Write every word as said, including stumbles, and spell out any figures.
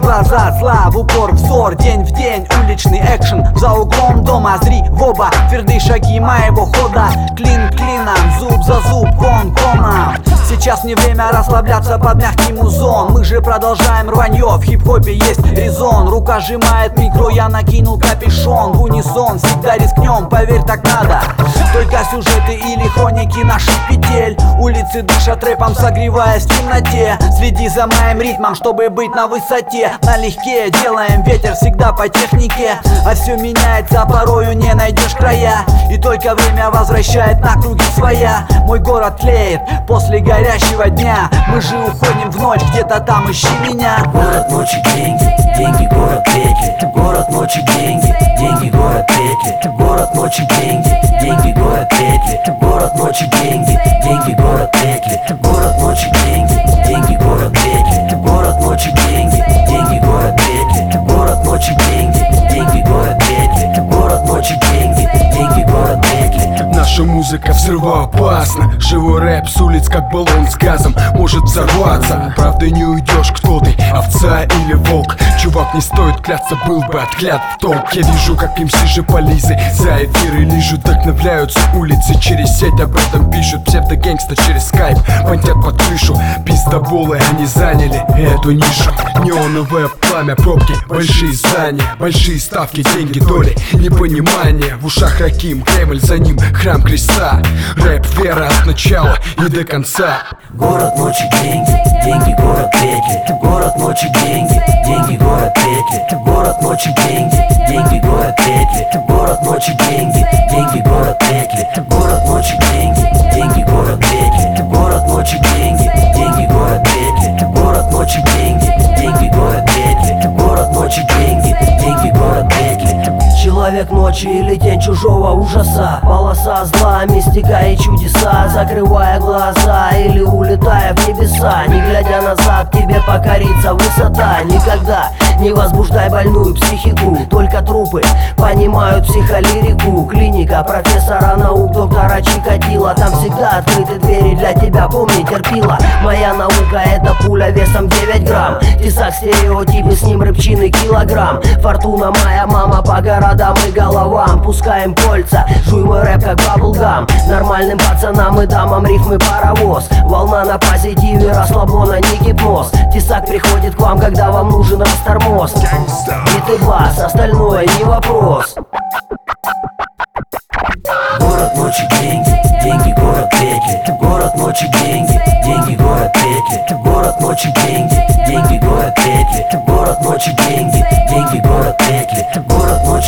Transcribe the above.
глаза зла, в упор взор, день в день уличный экшен. За углом дома зри в оба твердые шаги моего хода. Клин клином, зуб за зуб, кон коном. Сейчас не время расслабляться под мягкий музон. Мы же продолжаем рванье, в хип-хопе есть резон. Рука сжимает микро, я накинул капюшон. В унисон, всегда рискнем, поверь, так надо. Только сюжеты или хроники наших петель. Улицы дышат рэпом, согреваясь в темноте. Следи за моим ритмом, чтобы быть на высоте. Налегке делаем ветер всегда по технике. А все меняется, порою не найдешь края. И только время возвращает на круги своя. Мой город тлеет после горящего дня. Мы же уходим в ночь, где-то там ищи меня. Город ночи, деньги, деньги, город петли. Город ночи, деньги, деньги, город петли. Город ночи, деньги, деньги, город петли. Город ночи, деньги, деньги, город петли. Город ночи, деньги, деньги, город петли. Город ночи, деньги, деньги, город петли. Город ночи, деньги, деньги, город петли. Город ночи, деньги, деньги, город петли. Наша музыка взрывоопасна. Живой рэп с улиц, как баллон с газом, может взорваться. Правда не уйдешь, кто ты, овца или волк. Чувак, не стоит кляться, был бы отклят в толк. Я вижу, как МС же полизы за эфиры лижут. Вдохновляются улицы, через сеть об этом пишут. Псевдогангста через скайп понтят под крышу. Пиздоболы, они заняли эту нишу. Неоновое пламя, пробки, большие здания, большие ставки, деньги, доли, непонимание. В ушах Раким, Кремль, за ним храм креста. Рэп, вера от начала и до конца. Город ночи, деньги, деньги, город петли. Город ночи, деньги, деньги, город петли. Город ночи, деньги, деньги, город петли. Город ночи, деньги, деньги, город петли. Город ночи, деньги, деньги, город петли. Город ночи, деньги, деньги, город петли. Город ночи, деньги, деньги, город петли. Город ночи, деньги, деньги, город петли. Человек ночи или тень чужого ужаса. Полоса зла, мистика и чудеса. Закрывая глаза или улетая в небеса. Не глядя назад, тебе покорится высота. Никогда не возбуждай больную психику. Только трупы понимают психолирику. Клиника профессора наук, доктора Чикатило. Там всегда открыты двери для тебя, помни, терпила. Моя наука — это пуля весом девять грамм. Тесак, стереотипы, с ним рыбчины килограмм. Фортуна моя мама по городам и головам. Пускаем кольца, жуй мой рэп как баблгам. Нормальным пацанам и дамам рифмы паровоз. Волна на позитиве, расслабона, не гипноз. Тесак приходит к вам, когда вам нужен растормоз. Бит и бас, остальное не вопрос. Город ночи, деньги, деньги, город петли. Город ночи, деньги, деньги, город петли. Город ночи, деньги, деньги, город петли. Город ночи, деньги, деньги, город петли. Город ночи,